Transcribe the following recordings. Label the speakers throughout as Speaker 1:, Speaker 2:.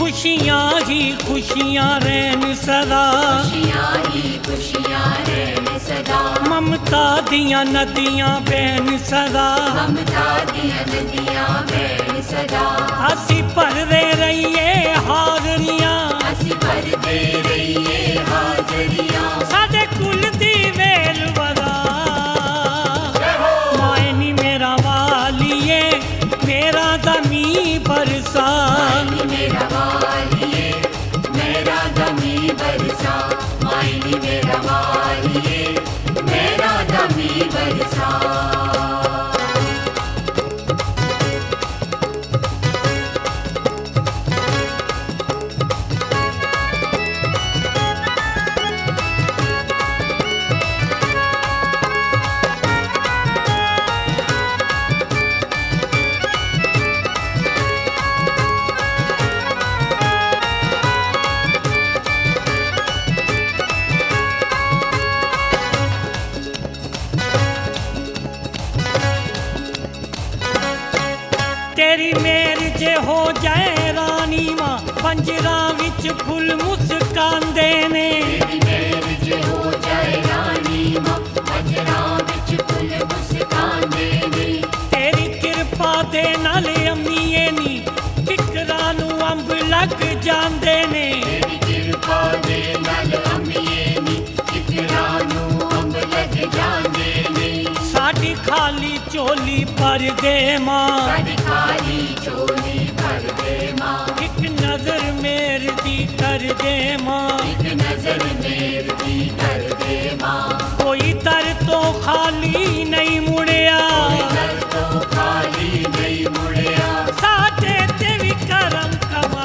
Speaker 1: खुशियाँ ही खुशियाँ रहन सदा,
Speaker 2: खुशियाँ ही खुशियाँ रहन सदा।
Speaker 1: ममता दियां नदियाँ बहन सदा,
Speaker 2: ममता दियां नदियां बहन सदा।
Speaker 1: असी भरदे रहिए हाजरियाँ,
Speaker 2: असी भरदे रहिए हाजरियाँ।
Speaker 1: साडे कुल दी वेल वदा। माए नी मेरा वालिए मेरा दमी बरसा,
Speaker 2: मेरा वालिए मेरा दमी बरसा। मायनी मेरा वालिए मेरा दमी बरसा।
Speaker 1: तेरी मेर जे हो जाए रानी मां, पंजरा विच फुल मुस्कांदे ने।
Speaker 2: तेरी मेर जे हो जाए रानी मां, पंजरा विच फुल मुस्कांदे ने।
Speaker 1: तेरी किरपा दे नाल अम्मीए नी फिकरां नू अंब लग जांदे ने।
Speaker 2: तेरी किरपा दे नाल अम्मीए नी फिकरां नू अंब लग जांदे ने।
Speaker 1: साडी खाली चोली भर दे मां,
Speaker 2: साडी खाली चोली भर दे मां।
Speaker 1: एक नजर मेर दी कर दे मां,
Speaker 2: एक नजर मेर दी कर दे मां।
Speaker 1: कोई दर तो खाली नहीं मुड़िया,
Speaker 2: दर तो खाली नहीं मुड़िया।
Speaker 1: साडे ते भी करम कमा।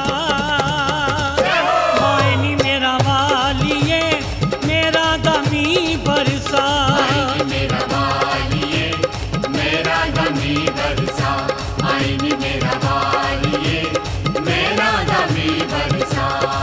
Speaker 1: माए नी मेरा वालिए मेरा दमी बरसा,
Speaker 2: मेरा वालिए मेरा दमी बरसा। मायनी मेरा वालिए मेरा दमी बरसा।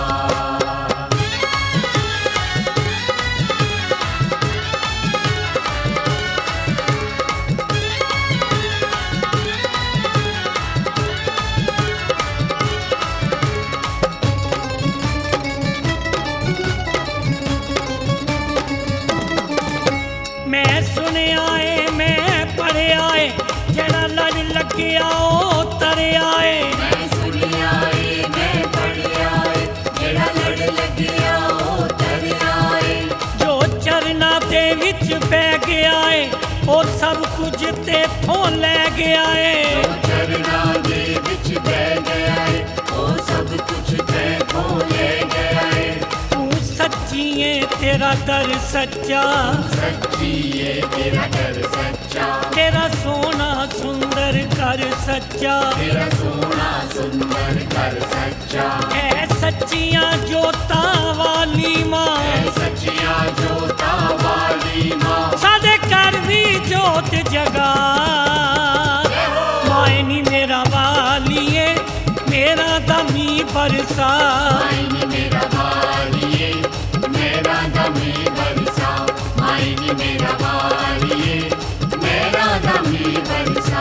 Speaker 1: मैं सुनिया है मैं पढ़िया है, जेड़ा लड़ लग्या ओ तरिया है।
Speaker 2: मैं सुनिया है मैं पढ़िया है, जेड़ा लड़ लगिया ओ तरिया है।
Speaker 1: जो चरना दे विच बह गया है ओ सब कुछ तेथों ले गया है।
Speaker 2: चरना दे विच बह गया है ओ सब कुछ तेथों ले गया है।
Speaker 1: तू सच्ची है तेरा दर सच्चा,
Speaker 2: सच्ची ये तेरा दर सच्चा।
Speaker 1: तेरा सोना सुंदर कर सच्चा।
Speaker 2: तेरा सोना सुंदर कर सच्चा।
Speaker 1: है सच्चियां जोता वाली मां,
Speaker 2: सच्चिया जोता वाली मां।
Speaker 1: साडे घर भी जोत जगा। माए नी मेरा वालिए मेरा दमी बरसा,
Speaker 2: मायनी मेरा वालिए मेरा दमी बरसा। मायनी मेरा वालिए मेरा दमी बरसा।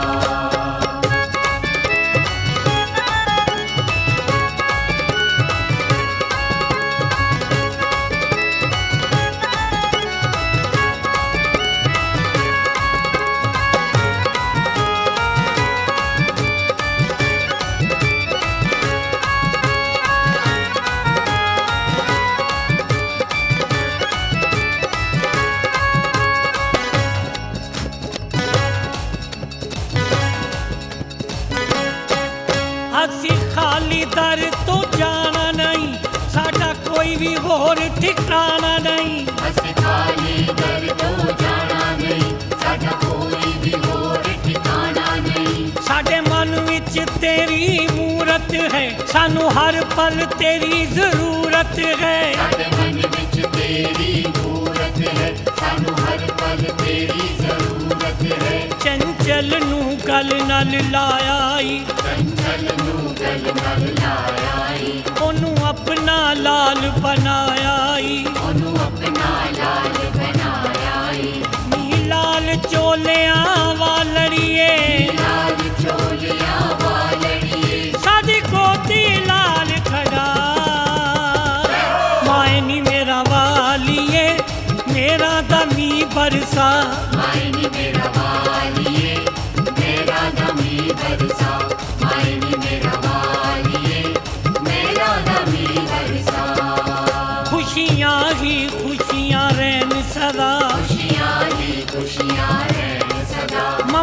Speaker 1: ਅਸੀਂ ਖਾਲੀ ਦਰ ਤੋਂ ਜਾਣਾ ਨਹੀਂ, ਸਾਡਾ ਕੋਈ ਵੀ ਹੋਰ ਠਿਕਾਣਾ ਨਹੀਂ।
Speaker 2: ਅਸੀਂ ਖਾਲੀ ਦਰ ਤੋਂ ਜਾਣਾ ਨਹੀਂ, ਸਾਡਾ ਕੋਈ ਵੀ ਹੋਰ ਠਿਕਾਣਾ ਨਹੀਂ।
Speaker 1: ਸਾਡੇ ਮਨ ਵਿੱਚ ਤੇਰੀ ਮੂਰਤ ਹੈ, ਸਾਨੂੰ ਹਰ ਪਲ ਤੇਰੀ ਜ਼ਰੂਰਤ ਹੈ।
Speaker 2: ਸਾਡੇ ਮਨ ਵਿੱਚ ਤੇਰੀ ਮੂਰਤ ਹੈ, ਸਾਨੂੰ ਹਰ ਪਲ ਤੇਰੀ ਜ਼ਰੂਰਤ ਹੈ।
Speaker 1: ਚੰਚਲ ਨੂੰ ਗਲ ਨਾਲ ਲਾਇਆ ਈ,
Speaker 2: ਚੰਚਲ ਨੂੰ ਗਲ ਨਾਲ ਲਾਇਆ ਈ।
Speaker 1: ਉਹਨੂੰ ਆਪਣਾ ਲਾਲ ਬਣਾਇਆ ਈ।
Speaker 2: ਉਹਨੂੰ ਆਪਣਾ ਲਾਲ ਬਣਾਇਆ ਈ।
Speaker 1: ਨੀ ਲਾਲ ਚੋਲਿਆਂ ਵਾਲੜੀਏ,
Speaker 2: ਲਾਲ ਚੋਲਿਆਂ ਵਾਲੜੀਏ।
Speaker 1: ਸਾਡੀ ਗੋਦੀ ਲਾਲ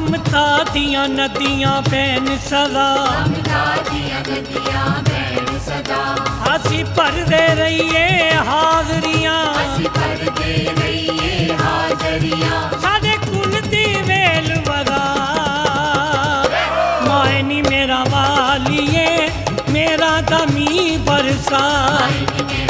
Speaker 1: ਮਮਤਾ ਦੀਆਂ ਨਦੀਆਂ ਬਹਿਣ ਸਦਾ
Speaker 2: ਮਮਤਾ ਦੀਆਂ ਨਦੀਆਂ ਬਹਿਣ ਸਦਾ
Speaker 1: ਅਸੀਂ ਭਰਦੇ ਰਹੀਏ ਹਾਜ਼ਰੀਆਂ
Speaker 2: ਅਸੀਂ ਭਰਦੇ ਰਹੀਏ ਹਾਜ਼ਰੀਆਂ
Speaker 1: ਸਾਡੇ ਕੁਲ ਦੀ ਵੇਲ ਵਗਾ ਮਾਏ ਨੀ ਮੇਰਾ ਵਾਲੀਏ ਮੇਰਾ ਦਮੀ ਬਰਸਾ
Speaker 2: ਆਈ ਨੀ